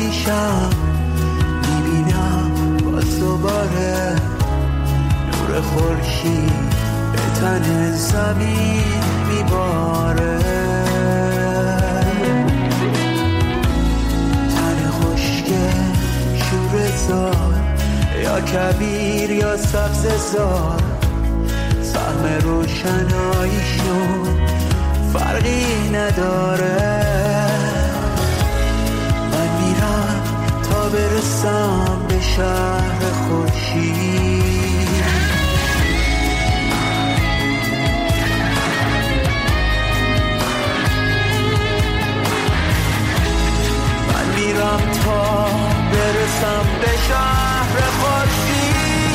دیشم میبینم باز دوباره نور خورشید به تن زمین میباره. تن خشک شوره‌زار یا کبیر یا سبزه‌زار، سهم روشناییشون فرقی نداره. من میرم تا برسم به شهر خورشید. من میرم تا برسم به شهر خورشید.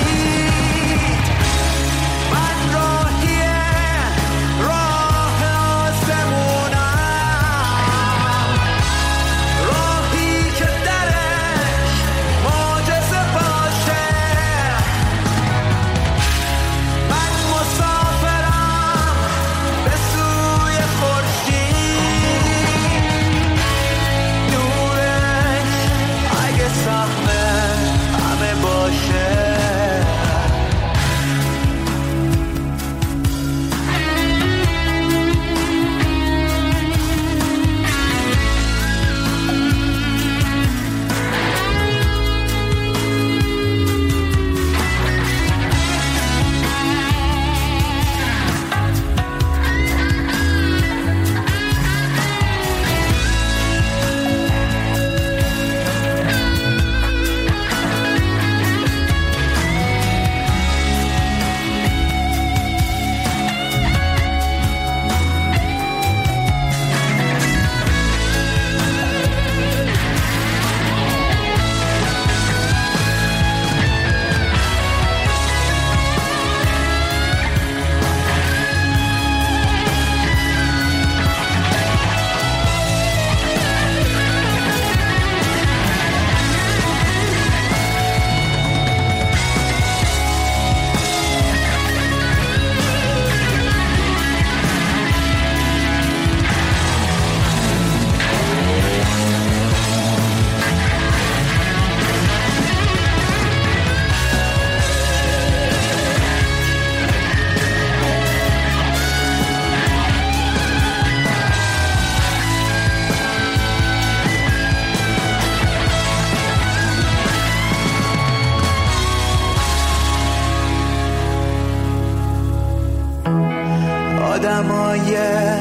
آدمای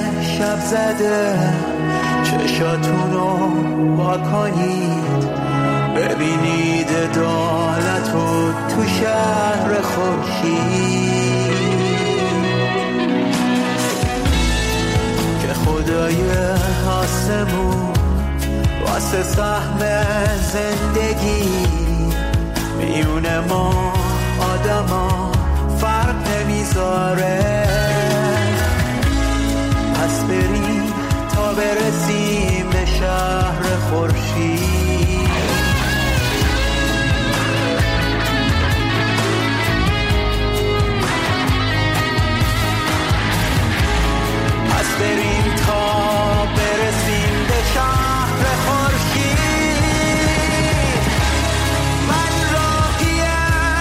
شب زده چشاتونو وا کنید، ببینید عدالتو تو شهر خورشید. که خدای آسمون واسه سهم زندگی میونه ما آدما فرق نمیذاره. پس بریم تا برسیم به شهر خورشید. پس بریم تا برسیم به شهر خورشید. من راهیم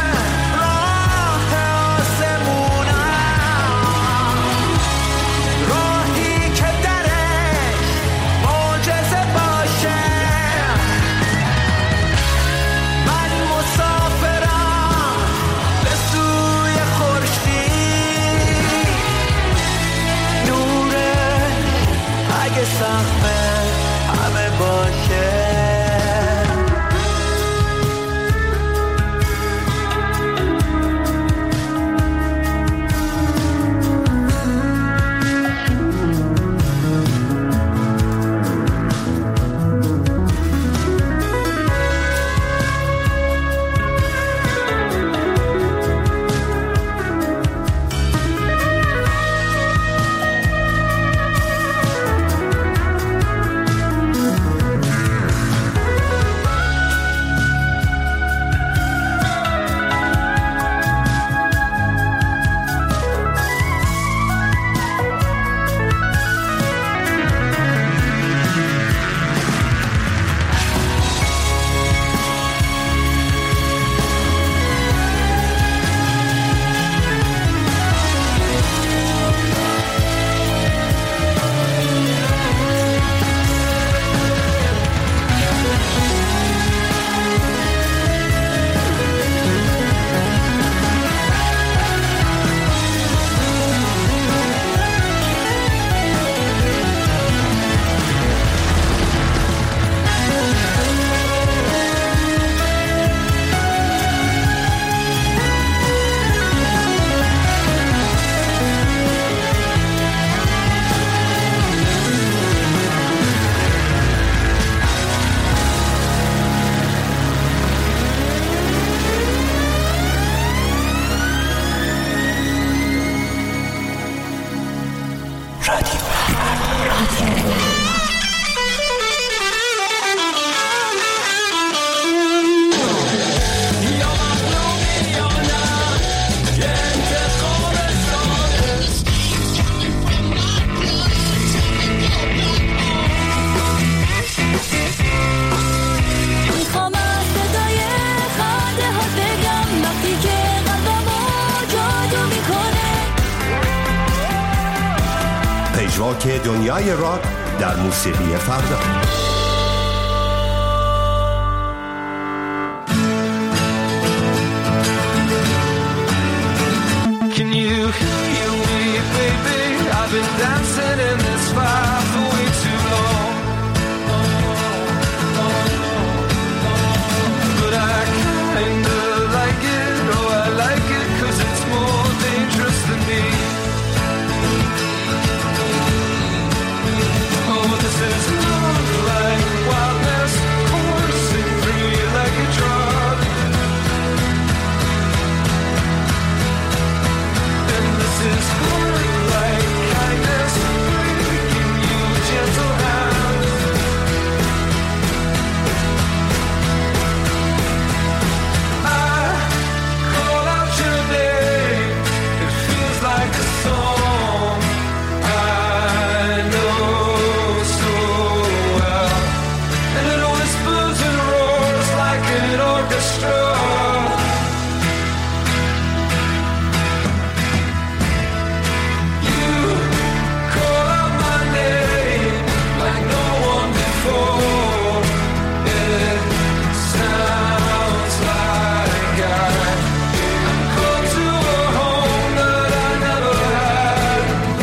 نوک دنیای راک در موسیقی فردا. Can you hear me, baby? I've been dancing in this fire for way too long. But I kinda like it, oh I like it 'cause it's more dangerous than me. Oh, this is love like wildness, coursing through you like a drug. And this is heart like kindness, breaking you gentle hands. I call out your name, it feels like a song I know so well. And it whispers and roars like an orchestra. You call out my name like no one before. It sounds like I'm called to a home that I never had.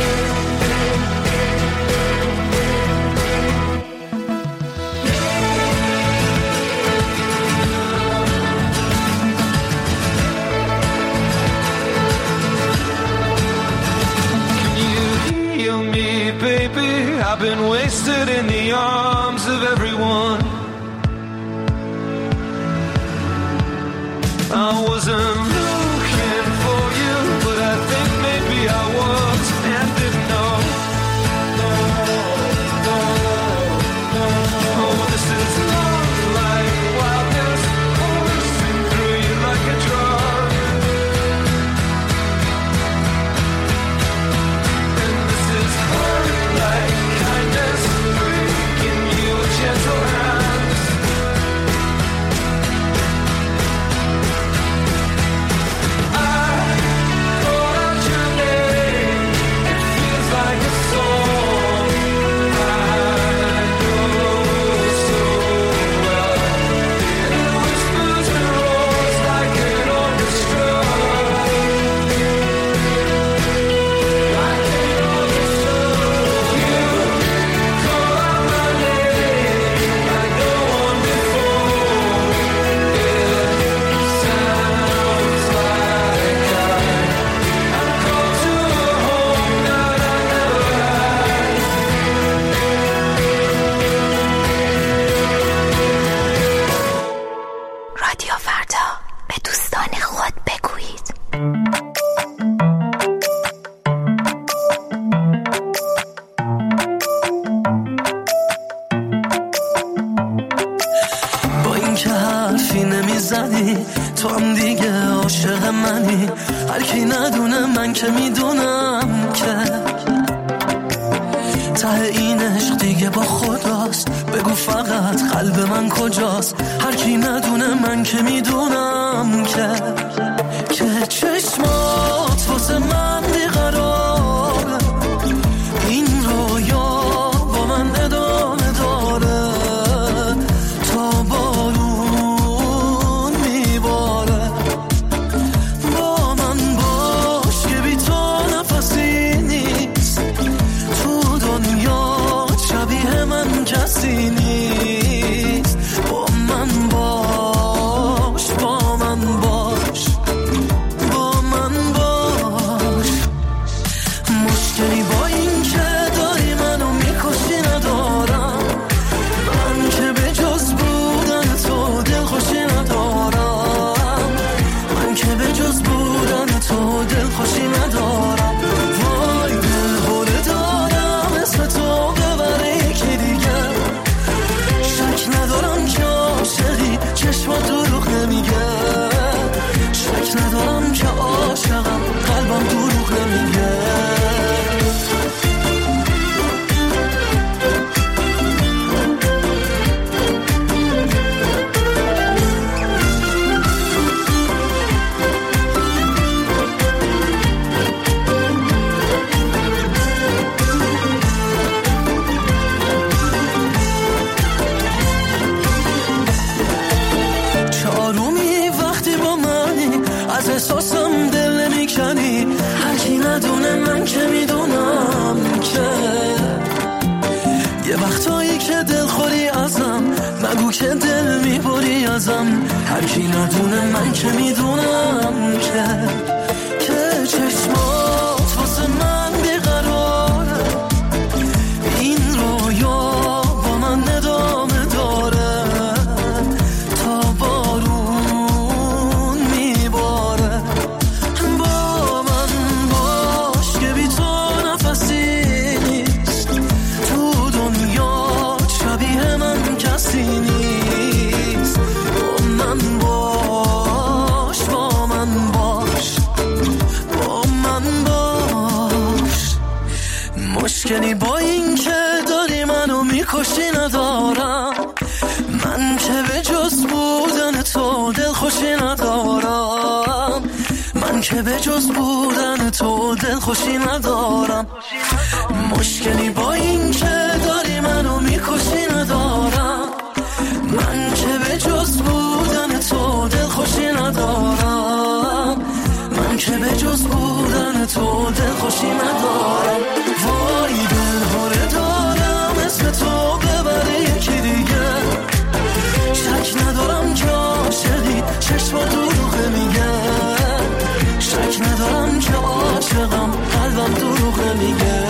Can you heal me, baby? I've been wasted in the arms of everyone. I wasn't looking for you, but I think maybe I was and didn't know. Oh, this is love like wildness, coursing through you like a drug. And this is heart like kindness, breaking you with gentle hands. I call out your name, it feels like a song I know so well. And it whispers and roars like an orchestra. Like an orchestra. You call out my name like no one before. It sounds like I'm called to a home that I never had. رادیو فردا، به دوستان خود بگویید. با این که حرفی نمیزنی تو هم دیگه عاشق منی. هر کی ندونه من که میدونم که ته این عشق دیگه با خداست. بگو فقط قلب من کجاست. هر کی ندونه من که میدونم که چشمات واسه من بیقراره. این رویا با من ادامه داره تا بارون میباره. با من باش که بی تو نفسی نیست. تو دنیا شبیه من کسی نیست. با من باش، با من باش. دل میبری ازم، هر کی ندونه من که میدونم که چشمات واسه من بیقراره، این رویا با من ادامه داره تا بارون میباره. با من باش که بی تو نفسی نیست، تو دنیا شبیه من کسی نیست. با من باش، با من باش، با من باش. مشکلی با این که داری منو میکشی ندارم، من که به جز بودن تو دلخوشی ندارم، من که به جز بودن تو دلخوشی ندارم. مشکلی با این که داری منو میکشی ندارم، من که به جز بودن تو دلخوشی ندارم، من که به جز بودن تو دلخوشی ندارم. وای دلهاره دارم اسم تو ببره یکی دیگه، شک ندارم که عاشقی چشما دروغه میگه، شک ندارم که عاشقم قلبم دروغه میگه.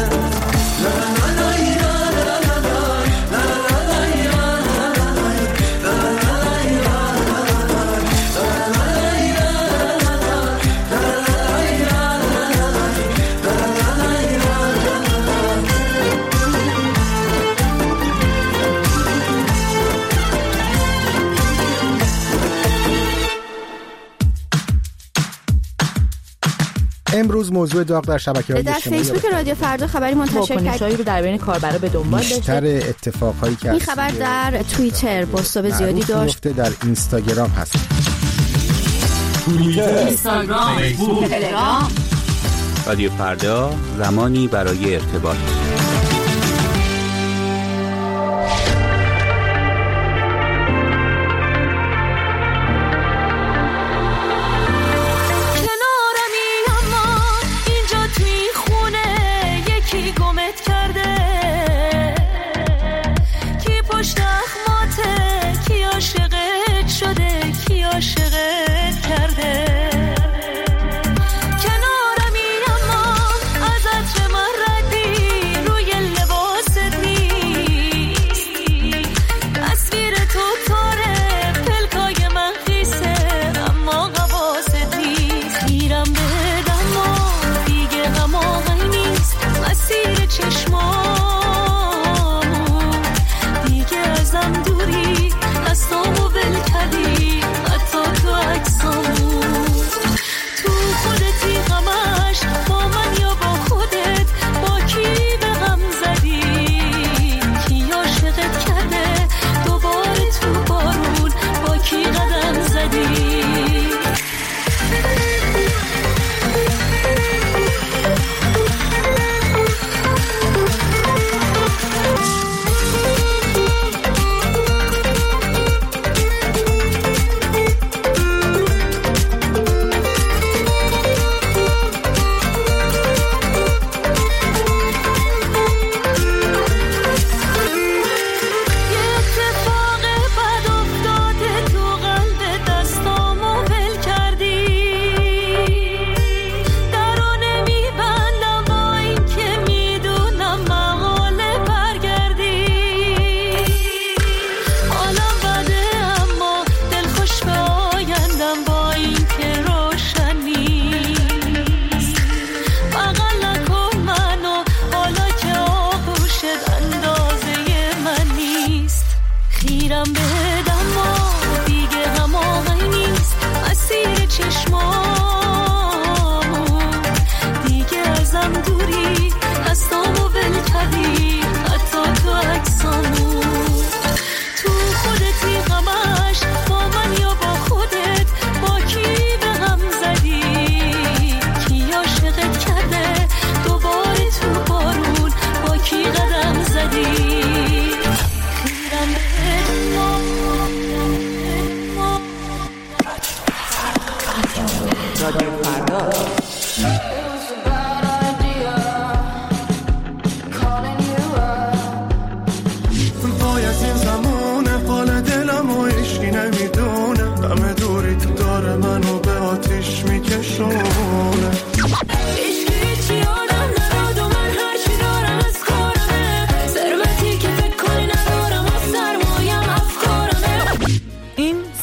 امروز موضوع داغ در شبکه‌های اجتماعی در فیسبوک رادیو فردا خبری منتشر کرد رو در بین کاربرا به دنبال داشته. بیشتر اتفاقهایی که این خبر در توییتر بازتاب زیادی داشت، در اینستاگرام هست. توییتر، اینستاگرام، فیسبوک، تلگرام. رادیو فردا، زمانی برای ارتباط.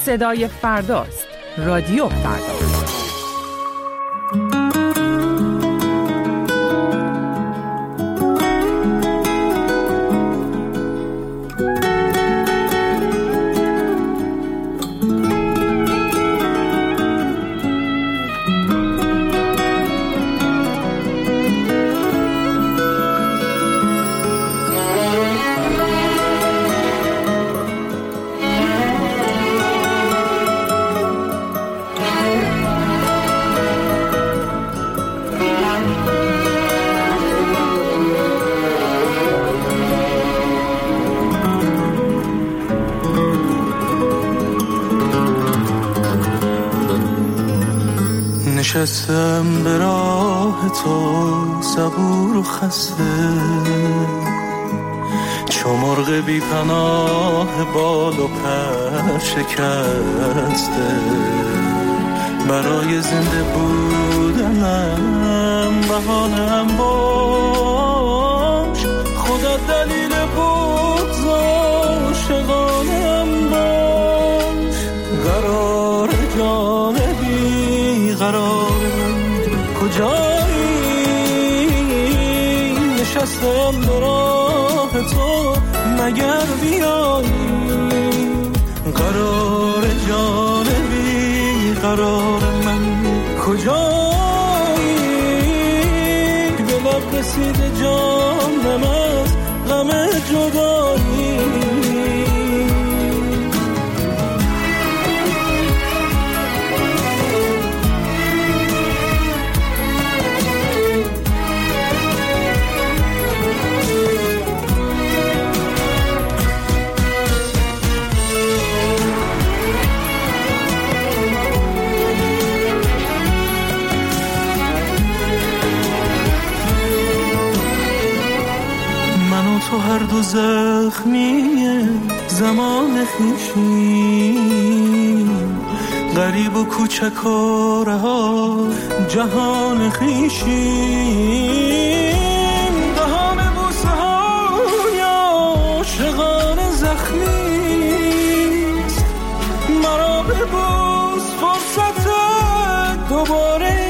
صدای فرداست. رادیو فردا. نشستم به راه تو صبور و خسته، چو مرغ بی پناه بال و پر شکسته. برای زنده بودنم بهانه‌ام باش، خدا دلیل بود عاشقانه‌ام باش. قرار جانبی قرار کجایی، نشستم به راه تو مگر بیایی. قرار جانبی قرار من کجایی، به لب رسیده جانم از غم جدایی. تو هر دو زخمی زمان خویشیم، غریب و کوچک و رها جهان خویشیم. دهان بوسه های عاشقان زخمیست، مرا ببوس فرصت دوباره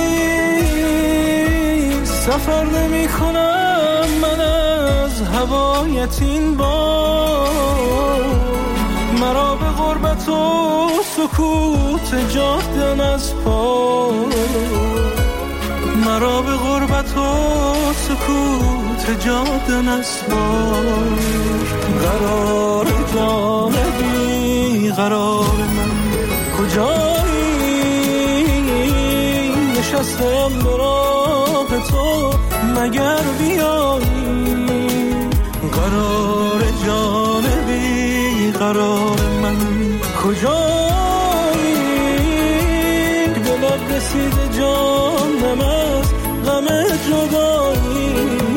نیست. سفر نمی کنم من از هوایت این بار، مرا به غربت و سکوت جاده نسپار. مرا به غربت و سکوت جاده نسپار. قرار جانبی قرار من کجایی، نشستم به راه تو مگر بیایی. قرار جانبی قرار من کجایی، به لب رسیده جانم از غم جدایی.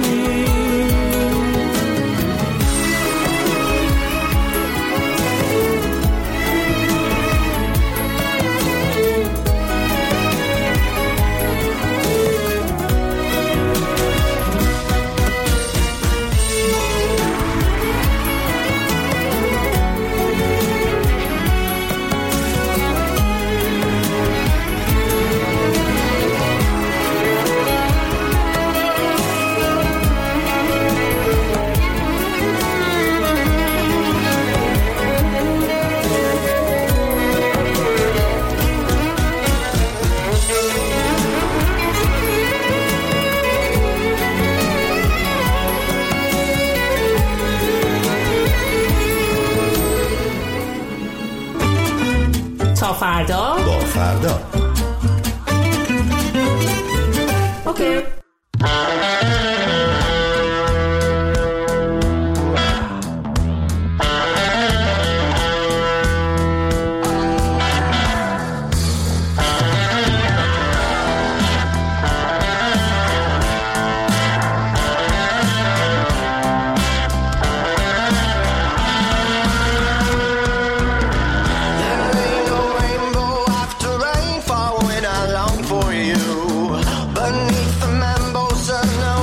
تا فردا با فردا. اوکی. Beneath the mambo sun,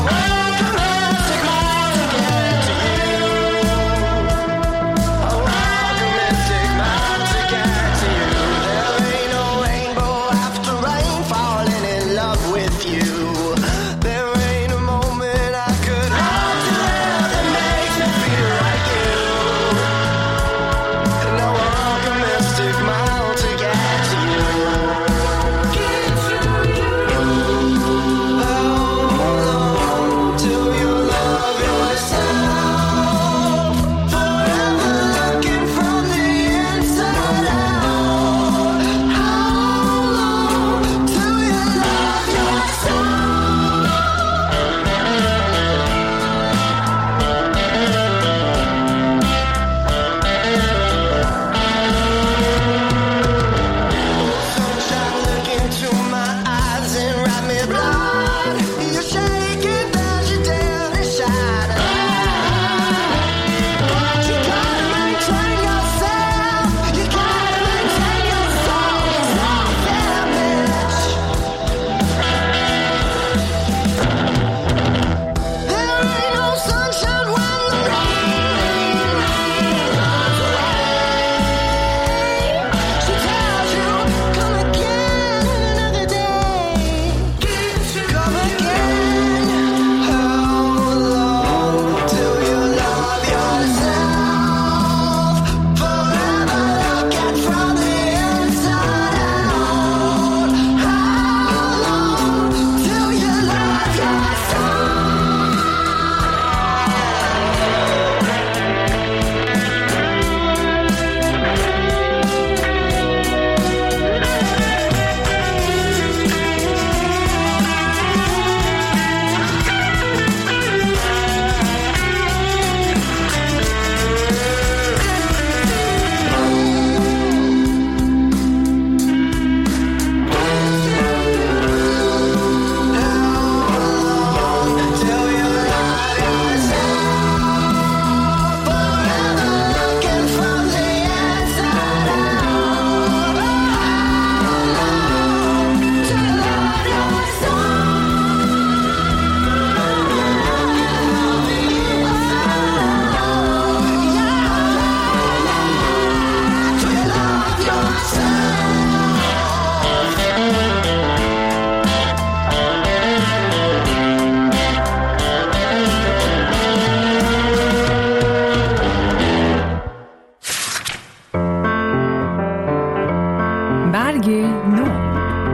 برگ نو.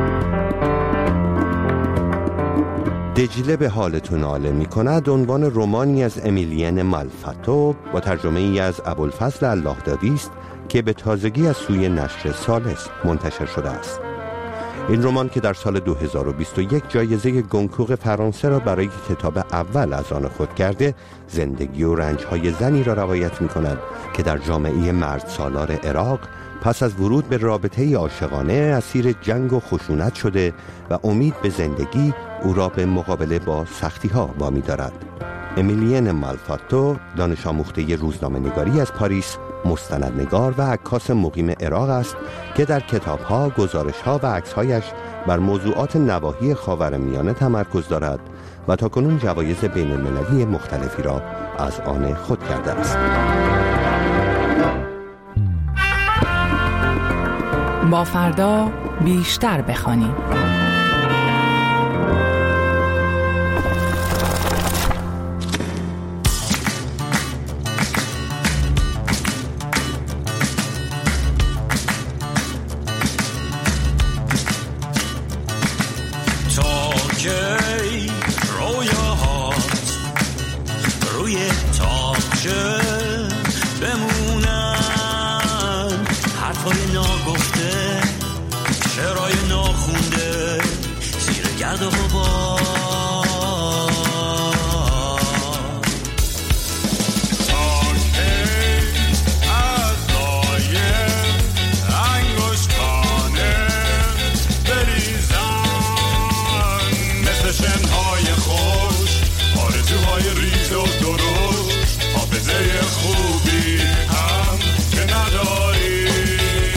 دجله به حالتون ناله می کند عنوان رمانی از امیلین مالفاتو با ترجمه ای از ابوالفضل اللهدادی است که به تازگی از سوی نشر سالس منتشر شده است. این رمان که در سال 2021 جایزه گونکور فرانسه را برای کتاب اول از آن خود کرده، زندگی و رنج‌های زنی را روایت می‌کند که در جامعه مرد سالار عراق پس از ورود به رابطه عاشقانه اسیر جنگ و خشونت شده و امید به زندگی او را به مقابله با سختی‌ها وامی دارد. امیلین مالفاتو دانش آموخته روزنامه‌نگاری از پاریس، مستندنگار و عکاس مقیم عراق است که در کتاب‌ها، گزارش‌ها و عکس‌هایش بر موضوعات نواحی خاورمیانه تمرکز دارد و تاکنون جوایز بین‌المللی مختلفی را از آن خود کرده است. با فردا بیشتر بخوانیم.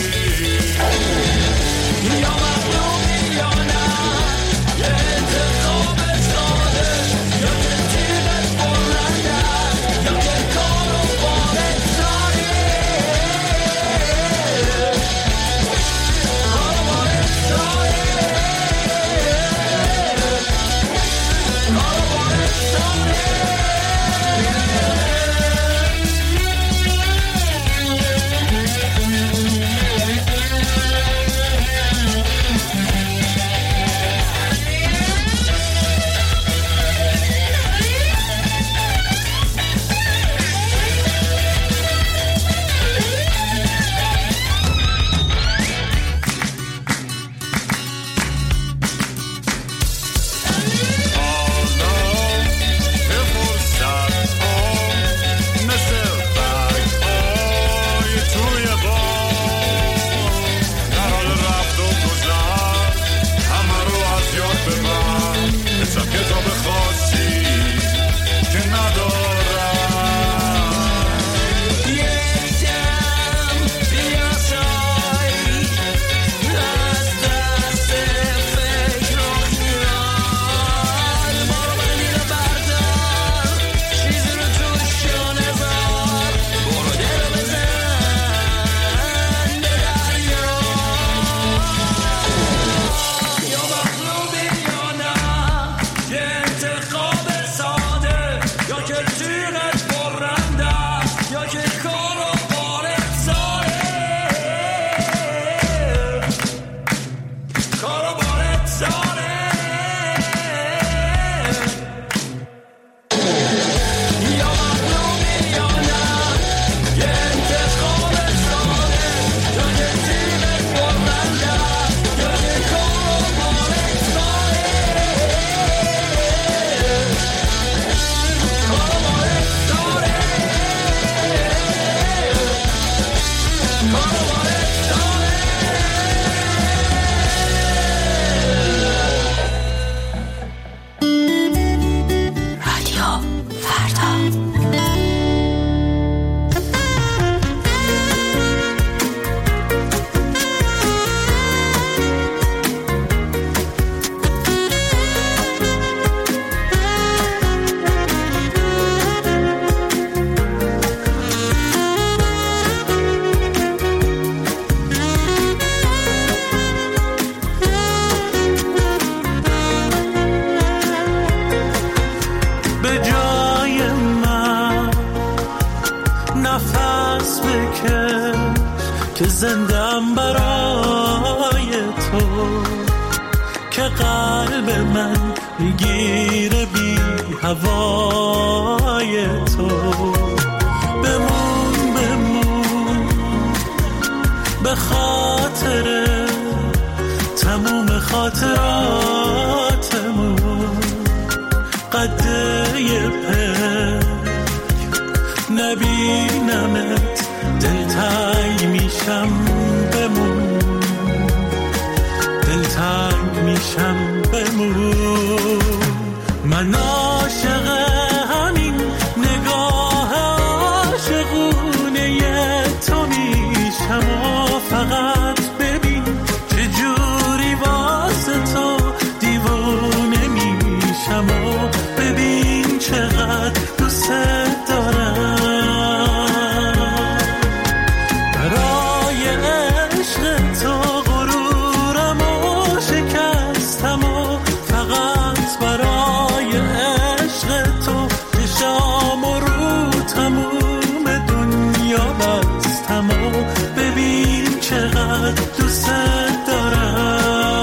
یا مظلومی یا نه، یه اتفاق تو که قلب من میگیره بی هوای تو. بمون به خاطر تموم خاطراتمون، قده پک نبینمت دلتنگ میشم. بمون دلتنگ میشم. بمون من عاشق همین نگاه عاشقونه تو میشم و فقط ببین چجوری واسه تو دیوونه میشم و ببین چقدر دوست دارم. برای عشق تو غرورم و شکستم و فقط برای عشق تو چشام و رو تموم دنیا بستم و ببین چقدر دوست دارم.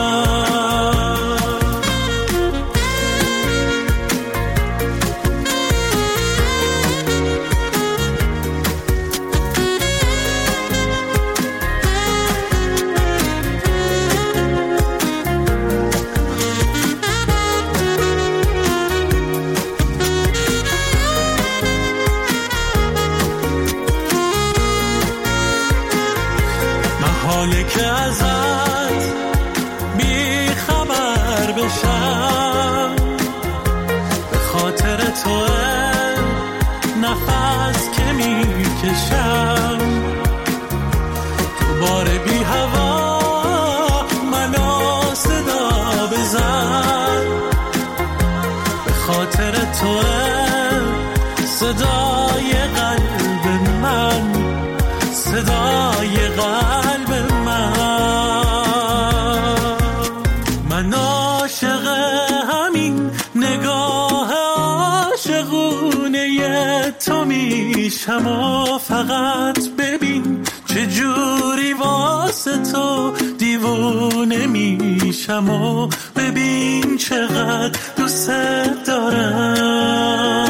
محاله که ازت بی خبر بشم، به خاطر تو نفس که میکشم. تو بار بی هوا منو صدا بزن، به خاطر تو صدای قلب من، صدای قلب من عاشق همین نگاه عاشقونه تو میشم و فقط ببین چجوری واسه تو دیوونه میشم و ببین چقدر دوست دارم.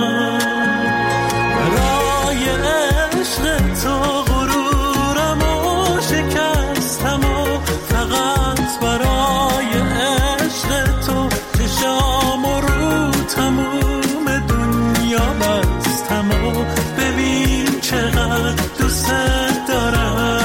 برای عشق تو غرورم و شکستم و فقط برای عشق تو چشام و رو تموم دنیا بستم و ببین چقدر دوست دارم.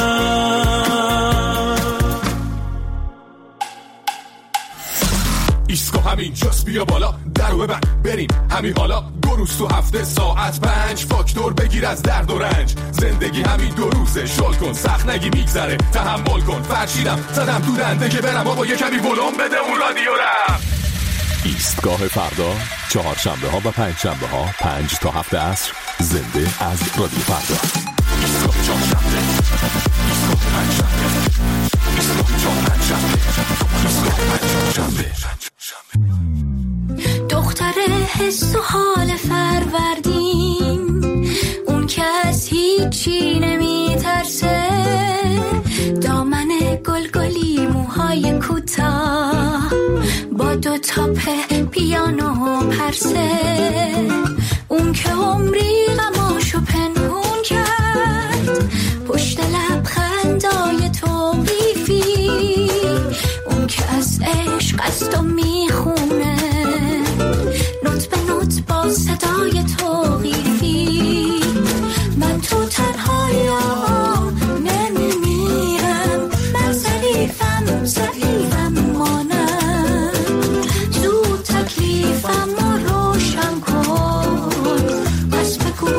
ایسکو همین جاست، بیا بالا درو ببند بریم همین حالا. 2 روز تو هفته ساعت 5 فاکتور بگیر از درد و رنج. زندگی همین 2 روزه، شل کن سخت نگی میگذره، تحمل کن. فرشیدم زدم تو دنده که برم بابا یه کمی ولوم بده اون رادیو رم. ایستگاه فردا، 4 شنبه ها و 5 شنبه ها 5 تا 7 عصر زنده از رادیو فردا. ایستگاه 4 شنبه، ایستگاه 5 شنبه، ایستگاه 4 5 شنبه، ایستگاه 5 شنبه. دختر حس و حال فروردین، اون که از هیچی نمیترسه، دامن گلگلی موهای کوتاه با 2 تاپ پیانو پرسه، اون که عمری غماشو پنهون کرد پشت لبخندای توقیفی، اون که از عشق است و میخونه نوت به نوت با صدای توقیفی. من تو تنهایی‌ام نمیمیرم، من ضعیفم مانم، زود تکلیفم رو روشن کن، پس بگو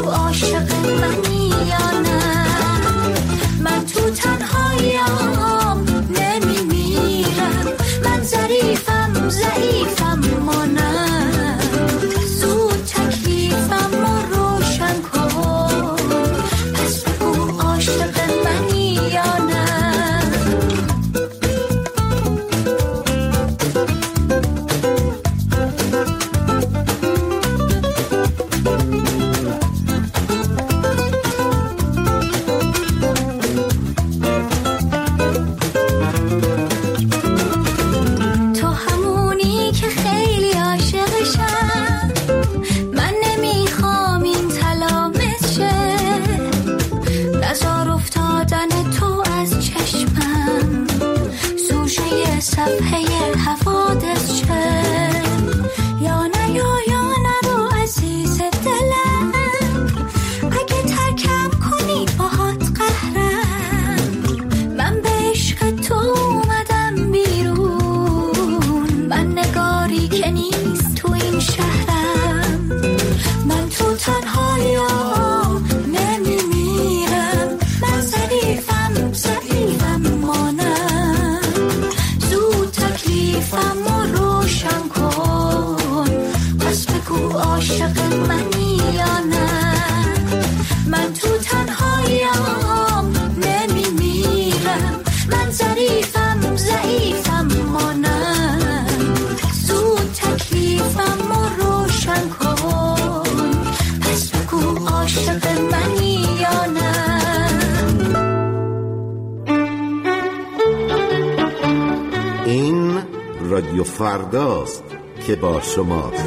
صفحه حوادث چه یا نه رو عزیز دلم اگه ترکم کنی باهات قهرم من به عشق تو اومدم بیرون من نگاری که نیست تو این شهرم من تو تنهاییم نمیمیرم من ضعیفم مانم زود تکلیفم رو روشن کن پس بگو عاشق منی یا نه من تو تنهاییم نمیمیرم من ضعیفم مانم زود تکلیفم رو روشن کن پس بگو عاشق منی یا نه این رادیو فرداست که با شماست.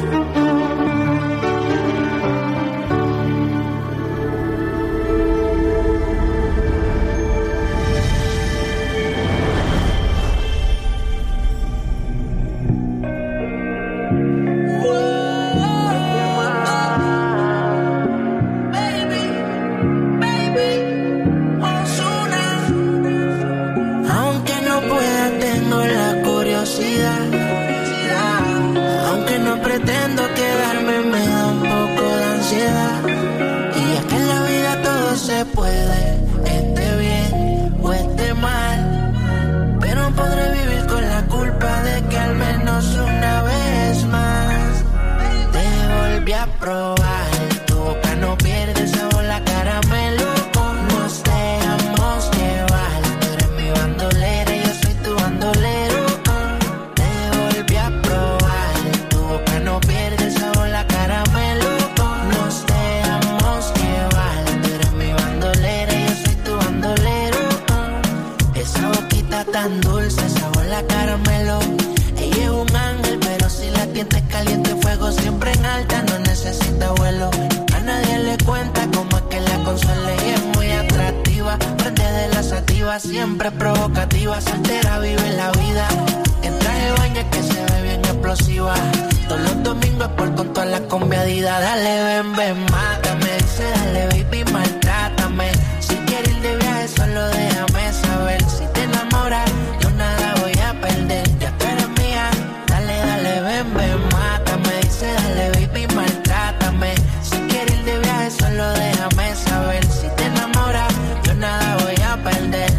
Siempre provocativa, soltera, vive la vida. En traje de baño que se ve bien explosiva. Todos los domingos por con toda la combiadida. Dale, ven, mátame. Dice, dale, baby, maltrátame. Si quieres ir de viaje, solo déjame saber. Si te enamoras, yo nada voy a perder. Ya tú eres mía. Dale, ven, mátame. Dice, dale, baby, maltrátame. Si quieres ir de viaje, solo déjame saber. Si te enamoras, yo nada voy a perder.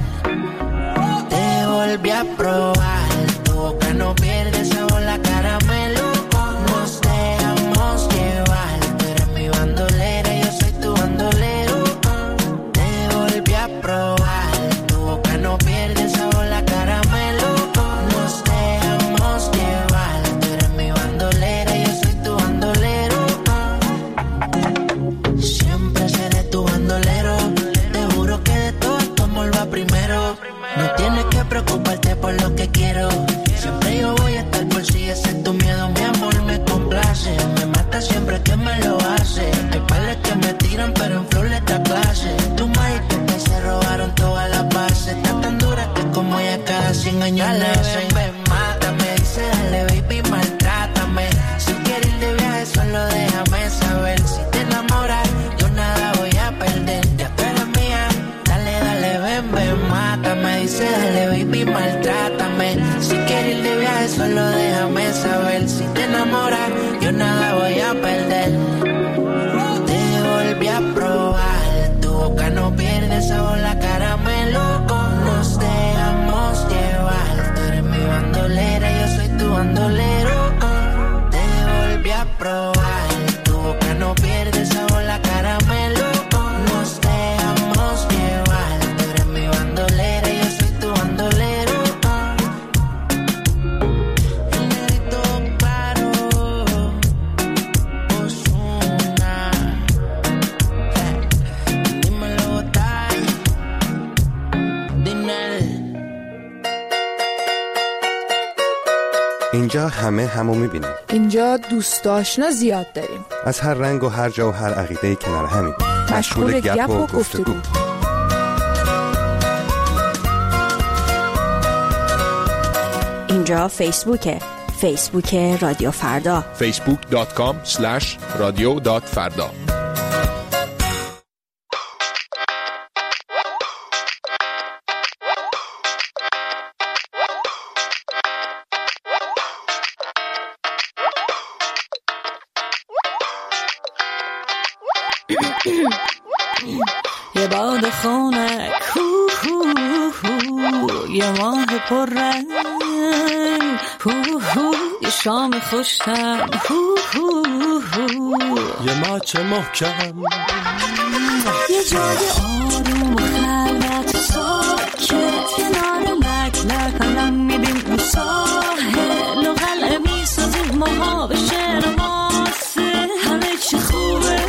Volví a probar, tu boca no pierde sabor, la caramelo. Nos dejamos llevar, tú eres mi bandolera, yo soy tu bandolero. Te volví a probar, tu boca no pierde sabor, la caramelo. Nos dejamos llevar, tú eres mi bandolera, yo soy tu bandolero. Siempre seré tu bandolero, te juro que de todo tu amor va primero. No tienes que preocuparte por lo que quiero. Siempre yo voy a estar por si ese es tu miedo. Mi amor me complace. Me mata siempre que me lo hace. Hay pares que me tiran pero en flor esta clase. Tu mágica que se robaron todas las bases. Está tan dura que como ella cada 100 años le hacen. Ven, mátame. Dice dale baby, maltrátame. Si quieres ir de viaje solo déjame saber. Si te enamoras yo nada voy a perder. Ya tú eres mía. Dale, ven, mátame. Dice dale baby, maltrátame. Si quieres ir de viaje solo déjame saber. Si te enamoras yo nada voy a perder. Te volví a probar, tu boca no pierde sabor, la caramelo. Nos dejamos llevar, tú eres mi bandolera, yo soy tu bandolero. Te volví a probar, tu boca no pierde sabor, la caramelo. Nos dejamos llevar, tú eres mi bandolera, yo soy tu bandolero. El negrito claro, Ozuna. Dímelo, Tai, Dinel. اینجا همو میبینیم. اینجا دوست آشنا زیاد داریم. از هر رنگ و هر جا و هر عقیده کنار همین. مشغول گپ و گفتگو. اینجا فیسبوک رادیو فردا، facebook.com/radio.farda. یه باد خونک یه ماه پررنگ یه شام خوشتم یه ماچ محکم یه جای آروم و خلوت ساکت کنار لک آدم میدیم اون ساحل و قلعه میسازیم ماها به شعر ماسه همه چی خوبه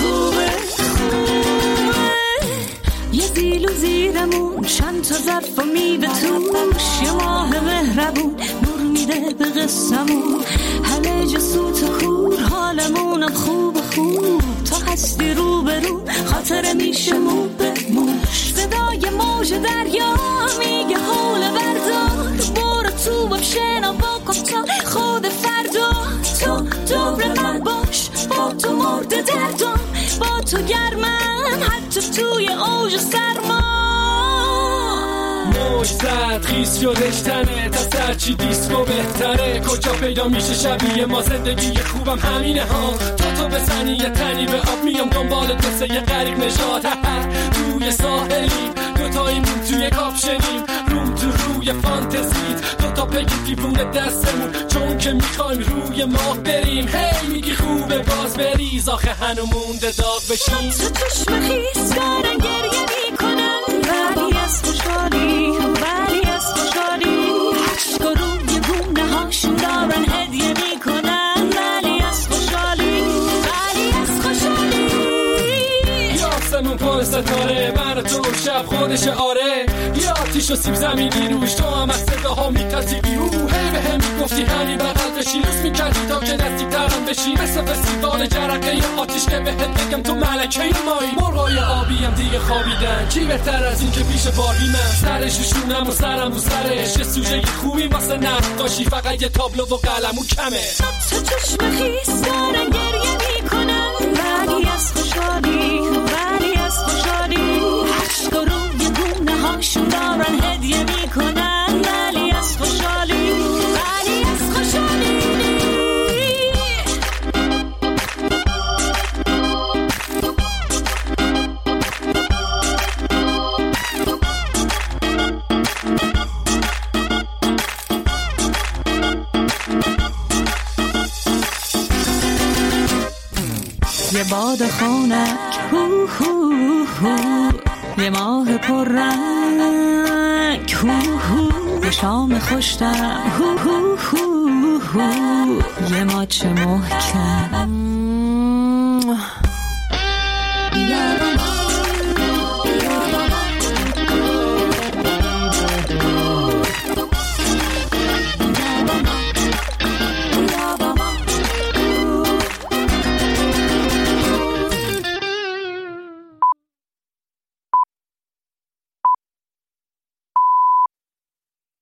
یه دیل و زیرمون چند تا ظرف و میوه توش یه ماه مهربون نور میده به قصمون همه جا سوت و کور حالمونم خوب تا هستی رو برو خاطره میشه مو به موش صدای موج دریا میگه حول بردار برو تو بشنا با کن تا خود فردا تو دور من باش با تو مرده دردم با تو گرمم حتی توی اوج سرما موج زد خیس شدش تنه تا سرچی دیسکو بهتره کجا پیدا میشه شبیه ما زندگی خوبم همینه ها تو بزنی یه تنی به آب میام دنبال دسته یه غریق نشاد توی ساحلی دوتاییمون توی کاپشنیم روم تو روی فانتزیت دوتا پگی دیوونه دستمون چون که میخوایم روی ماه بریم هی میگی خوبه باز بریز آخه هنو مونده داغ بشیم تو چشم خیس دارن گریه میکنن ولی از خوشحالی عشق روی گونه هاشون دارن هدیه میکنن ولی از خوشحالی یاسمون پر ستاره من تو شب خودش آره یه آتیش و سیب زمینی روش تو هم از صداها میترسی بیرو هی به هم میگفتی همی بغل بشی روز میکردی تا که نزدیک ترم بشی مثل فستیوال جرقه یه آتیش که بهت بگم تو ملکه مایی مرغای آبی هم دیگه خوابیدن کی بهتر از این که پیش باری من سرش شونم و سرم و سرش یه سوژه خوبی واسه نقاشی فقط یه تابلو و قلم و کمه تو چشم خیس دارن گریه میکنن ولی از خوشحالی عشق روی گونه هاشون دارن هدیه میکنن ولی از خوشحالی یه باد خونک یه ماه پررنگ یه شام خوشتم یه ماچ محکم